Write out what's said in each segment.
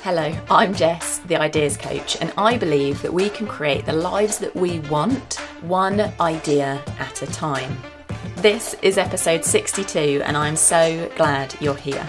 Hello, I'm Jess, the Ideas Coach, and I believe that we can create the lives that we want, one idea at a time. This is episode 62, and I'm so glad you're here.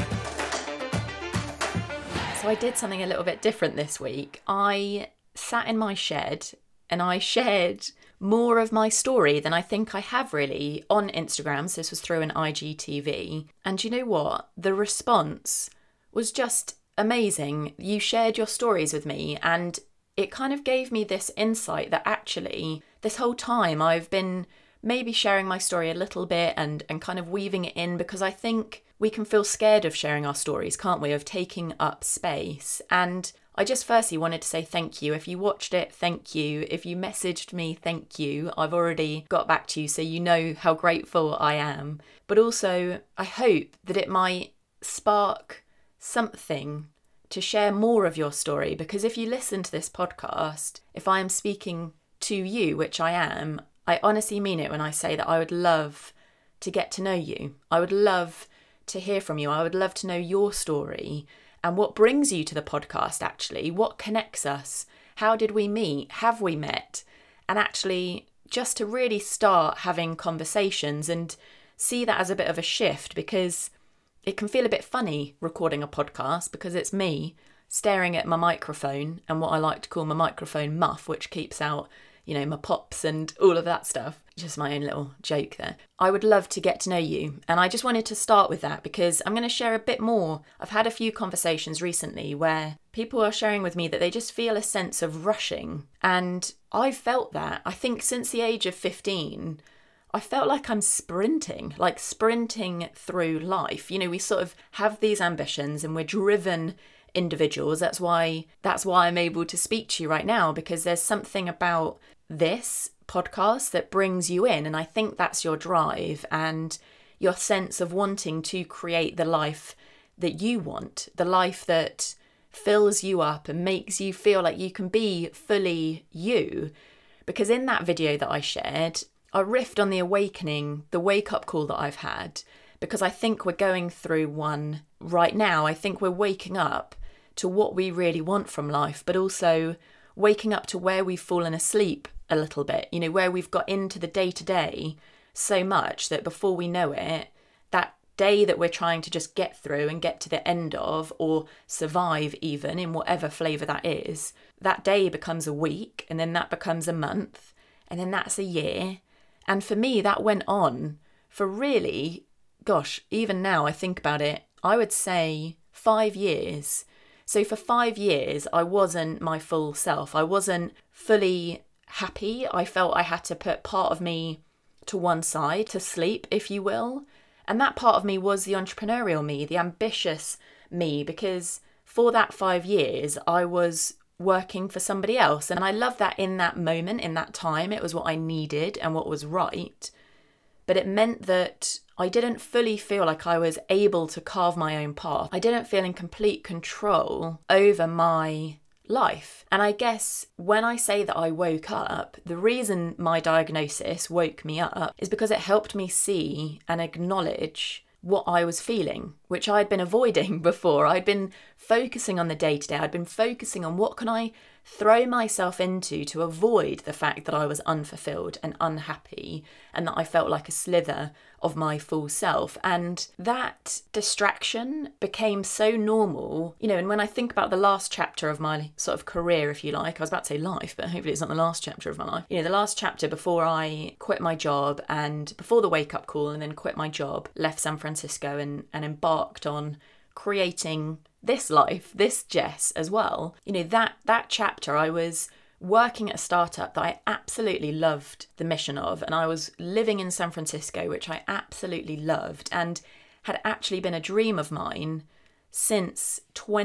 So I did something a little bit different this week. I sat in my shed and I shared more of my story than I think I have really on Instagram. So this was through an IGTV. And you know what? The response was just amazing. You shared your stories with me, and it kind of gave me this insight that actually this whole time I've been maybe sharing my story a little bit and kind of weaving it in, because I think we can feel scared of sharing our stories, can't we? Of taking up space. And I just firstly wanted to say thank you. If you watched it, thank you. If you messaged me, thank you. I've already got back to you, so you know how grateful I am. But also, I hope that it might spark something to share more of your story, because if you listen to this podcast, if I am speaking to you, which I am, I honestly mean it when I say that I would love to get to know you. I would love to hear from you. I would love to know your story and what brings you to the podcast actually, what connects us, how did we meet, have we met, and actually just to really start having conversations and see that as a bit of a shift, because it can feel a bit funny recording a podcast because it's me staring at my microphone and what I like to call my microphone muff, which keeps out, you know, my pops and all of that stuff. Just my own little joke there. I would love to get to know you. And I just wanted to start with that because I'm going to share a bit more. I've had a few conversations recently where people are sharing with me that they just feel a sense of rushing. And I've felt that. I think since the age of 15, I felt like I'm sprinting through life. You know, we sort of have these ambitions and we're driven individuals. That's why I'm able to speak to you right now, because there's something about this podcast that brings you in. And I think that's your drive and your sense of wanting to create the life that you want, the life that fills you up and makes you feel like you can be fully you. Because in that video that I shared, I riffed on the awakening, the wake-up call that I've had, because I think we're going through one right now. I think we're waking up to what we really want from life, but also waking up to where we've fallen asleep a little bit, you know, where we've got into the day-to-day so much that before we know it, that day that we're trying to just get through and get to the end of, or survive even in whatever flavour that is, that day becomes a week, and then that becomes a month, and then that's a year. And for me, that went on for really, gosh, even now I think about it, I would say 5 years. So for 5 years, I wasn't my full self. I wasn't fully happy. I felt I had to put part of me to one side, to sleep, if you will. And that part of me was the entrepreneurial me, the ambitious me, because for that 5 years, I was working for somebody else. And I love that in that moment, in that time, it was what I needed and what was right. But it meant that I didn't fully feel like I was able to carve my own path. I didn't feel in complete control over my life. And I guess when I say that I woke up, the reason my diagnosis woke me up is because it helped me see and acknowledge what I was feeling, which I'd been avoiding before. I'd been focusing on the day-to-day. I'd been focusing on what can I throw myself into to avoid the fact that I was unfulfilled and unhappy and that I felt like a slither of my full self. And that distraction became so normal, you know, and when I think about the last chapter of my sort of career, if you like, I was about to say life, but hopefully it's not the last chapter of my life. You know, the last chapter before I quit my job and before the wake-up call and then quit my job, left San Francisco and embarked on creating this life, this Jess as well. You know, that chapter, I was working at a startup that I absolutely loved the mission of, and I was living in San Francisco, which I absolutely loved and had actually been a dream of mine since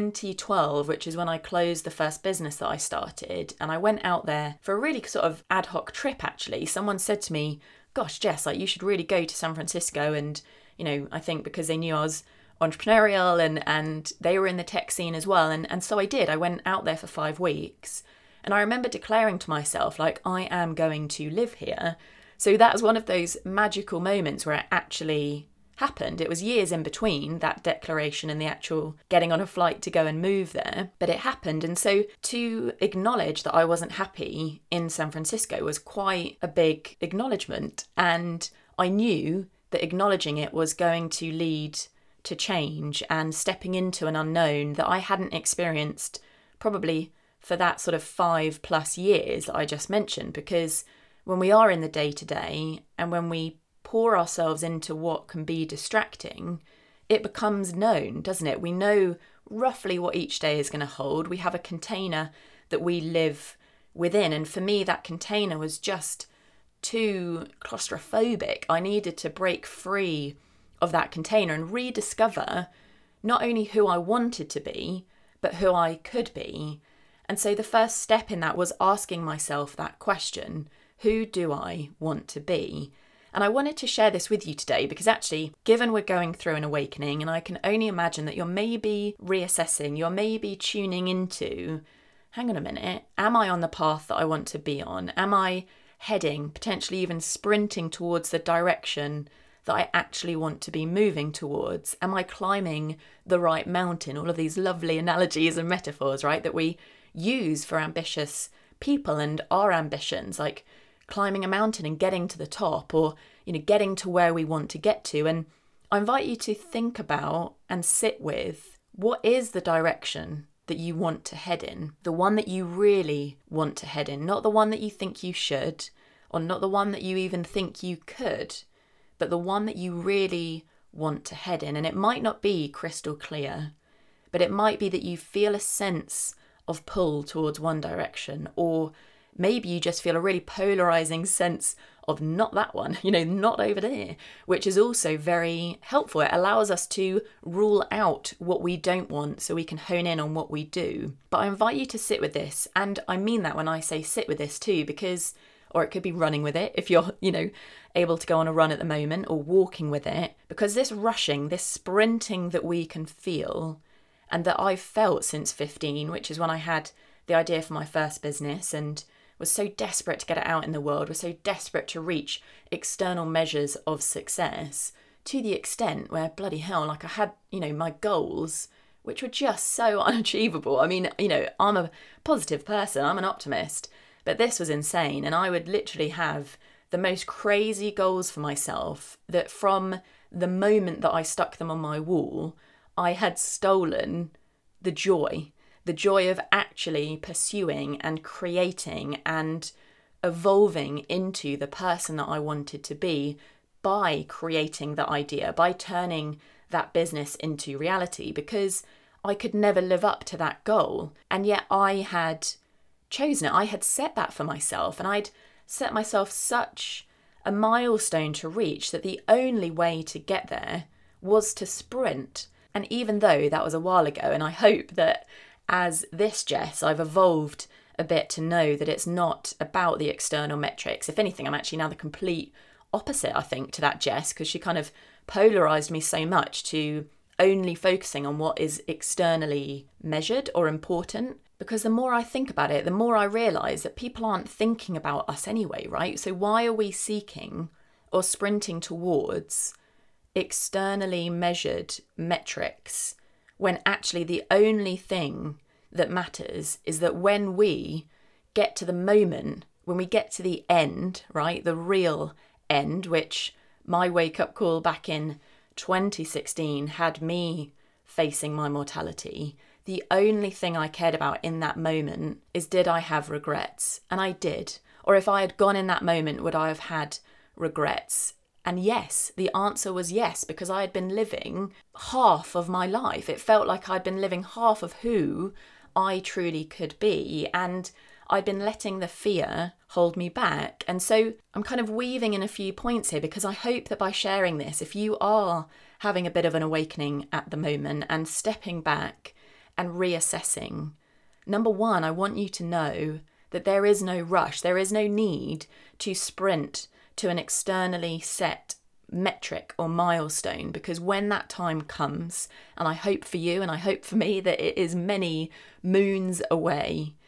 2012, which is when I closed the first business that I started. And I went out there for a really sort of ad hoc trip, actually. Someone said to me, gosh, Jess, like you should really go to San Francisco. And, you know, I think because they knew I was entrepreneurial and they were in the tech scene as well. And so I did. I went out there for 5 weeks. And I remember declaring to myself, like, I am going to live here. So that was one of those magical moments where I actually happened. It was years in between that declaration and the actual getting on a flight to go and move there, but it happened. And so to acknowledge that I wasn't happy in San Francisco was quite a big acknowledgement. And I knew that acknowledging it was going to lead to change and stepping into an unknown that I hadn't experienced probably for that sort of 5+ years that I just mentioned. Because when we are in the day-to-day and when we pour ourselves into what can be distracting, it becomes known, doesn't it? We know roughly what each day is going to hold. We have a container that we live within. And for me, that container was just too claustrophobic. I needed to break free of that container and rediscover not only who I wanted to be, but who I could be. And so the first step in that was asking myself that question: who do I want to be? And I wanted to share this with you today because actually, given we're going through an awakening, and I can only imagine that you're maybe reassessing, you're maybe tuning into, hang on a minute, am I on the path that I want to be on? Am I heading, potentially even sprinting towards the direction that I actually want to be moving towards? Am I climbing the right mountain? All of these lovely analogies and metaphors, right, that we use for ambitious people and our ambitions, like climbing a mountain and getting to the top, or, getting to where we want to get to. And I invite you to think about and sit with, what is the direction that you want to head in? The one that you really want to head in, not the one that you think you should, or not the one that you even think you could, but the one that you really want to head in. And it might not be crystal clear, but it might be that you feel a sense of pull towards one direction, or maybe you just feel a really polarizing sense of not that one, not over there, which is also very helpful. It allows us to rule out what we don't want so we can hone in on what we do. But I invite you to sit with this. And I mean that when I say sit with this too, because, or it could be running with it if you're, able to go on a run at the moment, or walking with it, because this rushing, this sprinting that we can feel, and that I've felt since 15, which is when I had the idea for my first business and was so desperate to get it out in the world, was so desperate to reach external measures of success, to the extent where, bloody hell, like I had, my goals, which were just so unachievable. I mean, I'm a positive person, I'm an optimist, but this was insane. And I would literally have the most crazy goals for myself that from the moment that I stuck them on my wall, I had stolen the joy of actually pursuing and creating and evolving into the person that I wanted to be by creating the idea, by turning that business into reality, because I could never live up to that goal. And yet I had chosen it. I had set that for myself, and I'd set myself such a milestone to reach that the only way to get there was to sprint. And even though that was a while ago, and I hope that as this Jess, I've evolved a bit to know that it's not about the external metrics. If anything, I'm actually now the complete opposite, I think, to that Jess, because she kind of polarized me so much to only focusing on what is externally measured or important. Because the more I think about it, the more I realize that people aren't thinking about us anyway, right? So why are we seeking or sprinting towards externally measured metrics when actually the only thing that matters is that when we get to the moment, when we get to the end, right, the real end, which my wake-up call back in 2016 had me facing my mortality, the only thing I cared about in that moment is, did I have regrets? And I did. Or if I had gone in that moment, would I have had regrets? And yes, the answer was yes, because I had been living half of my life. It felt like I'd been living half of who I truly could be, and I'd been letting the fear hold me back. And so I'm kind of weaving in a few points here, because I hope that by sharing this, if you are having a bit of an awakening at the moment and stepping back and reassessing, number one, I want you to know that there is no rush. There is no need to sprint to an externally set metric or milestone, because when that time comes, and I hope for you and I hope for me that it is many moons away,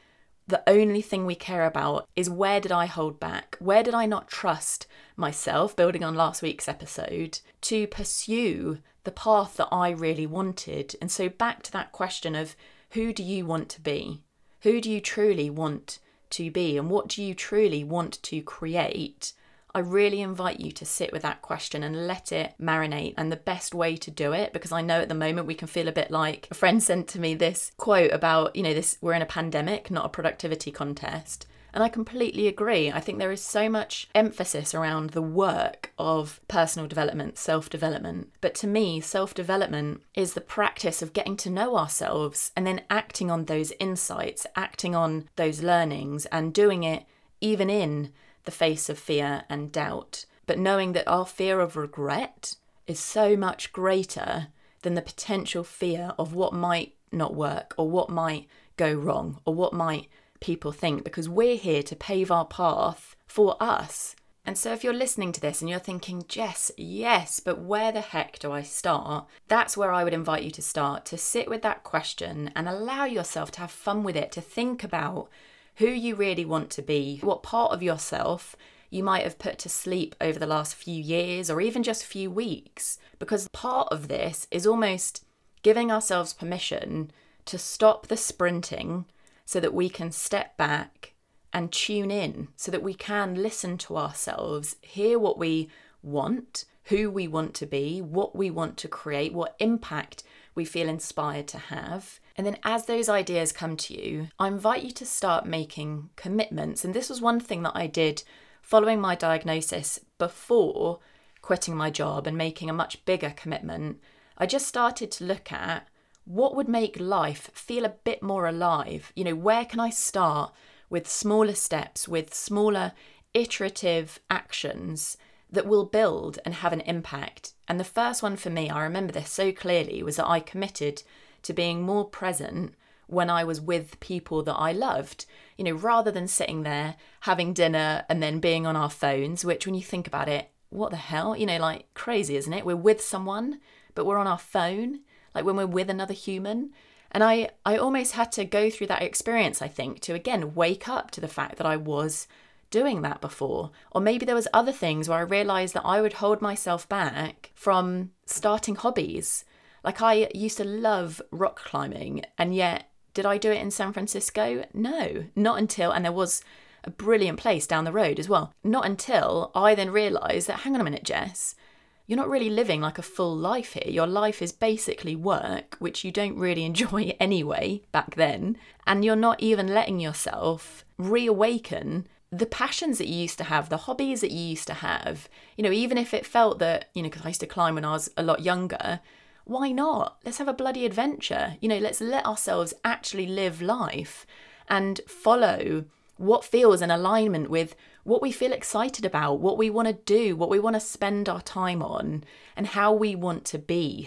the only thing we care about is where did I hold back? Where did I not trust myself, building on last week's episode, to pursue the path that I really wanted? And so back to that question of who do you want to be? Who do you truly want to be? And what do you truly want to create? I really invite you to sit with that question and let it marinate. And the best way to do it, because I know at the moment we can feel a bit like, a friend sent to me this quote about, we're in a pandemic, not a productivity contest. And I completely agree. I think there is so much emphasis around the work of personal development, self-development. But to me, self-development is the practice of getting to know ourselves and then acting on those insights, acting on those learnings, and doing it even in the face of fear and doubt, but knowing that our fear of regret is so much greater than the potential fear of what might not work or what might go wrong or what might people think, because we're here to pave our path for us. And so if you're listening to this and you're thinking, Jess, yes, but where the heck do I start? That's where I would invite you to start, to sit with that question and allow yourself to have fun with it, to think about who you really want to be, what part of yourself you might have put to sleep over the last few years or even just few weeks. Because part of this is almost giving ourselves permission to stop the sprinting so that we can step back and tune in, so that we can listen to ourselves, hear what we want, who we want to be, what we want to create, what impact we feel inspired to have. And then as those ideas come to you, I invite you to start making commitments. And this was one thing that I did following my diagnosis before quitting my job and making a much bigger commitment. I just started to look at what would make life feel a bit more alive. Where can I start with smaller steps, with smaller iterative actions that will build and have an impact? And the first one for me, I remember this so clearly, was that I committed to being more present when I was with people that I loved, rather than sitting there having dinner and then being on our phones, which when you think about it, what the hell, crazy, isn't it? We're with someone, but we're on our phone, like when we're with another human. And I almost had to go through that experience, I think, to again wake up to the fact that I was doing that before. Or maybe there was other things where I realised that I would hold myself back from starting hobbies. Like I used to love rock climbing, and yet did I do it in San Francisco? No, not until, and there was a brilliant place down the road as well, not until I then realised that, hang on a minute, Jess, you're not really living like a full life here. Your life is basically work, which you don't really enjoy anyway back then. And you're not even letting yourself reawaken the passions that you used to have, the hobbies that you used to have. Even if it felt that, because I used to climb when I was a lot younger, why not? Let's have a bloody adventure. Let's let ourselves actually live life and follow what feels in alignment with what we feel excited about, what we want to do, what we want to spend our time on, and how we want to be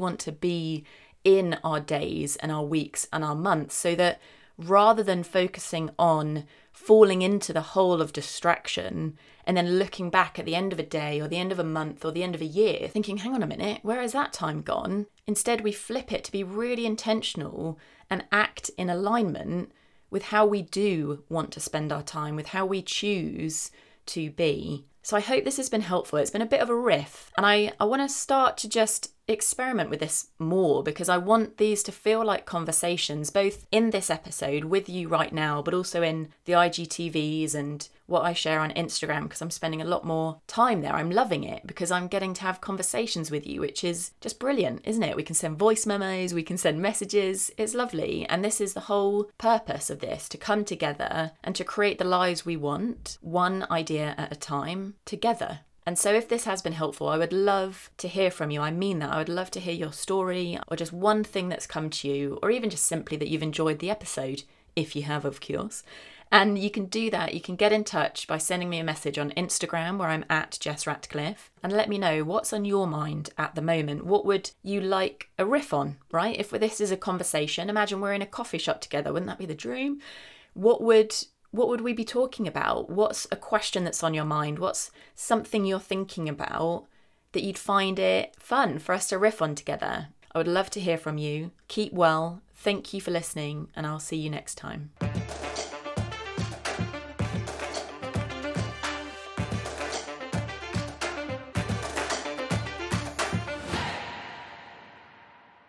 in our days and our weeks and our months, so that rather than focusing on falling into the hole of distraction and then looking back at the end of a day or the end of a month or the end of a year thinking, hang on a minute, where has that time gone? Instead, we flip it to be really intentional and act in alignment with how we do want to spend our time, with how we choose to be. So I hope this has been helpful. It's been a bit of a riff, and I want to start to just experiment with this more, because I want these to feel like conversations, both in this episode with you right now, but also in the IGTVs and what I share on Instagram, because I'm spending a lot more time there. I'm loving it because I'm getting to have conversations with you, which is just brilliant, isn't it? We can send voice memos, we can send messages. It's lovely. And this is the whole purpose of this, to come together and to create the lives we want, one idea at a time, together. And so if this has been helpful, I would love to hear from you. I mean that. I would love to hear your story, or just one thing that's come to you, or even just simply that you've enjoyed the episode, if you have, of course. And you can do that. You can get in touch by sending me a message on Instagram, where I'm at Jess Ratcliffe, and let me know what's on your mind at the moment. What would you like a riff on, right? If this is a conversation, imagine we're in a coffee shop together. Wouldn't that be the dream? What would we be talking about? What's a question that's on your mind? What's something you're thinking about that you'd find it fun for us to riff on together? I would love to hear from you. Keep well. Thank you for listening, and I'll see you next time.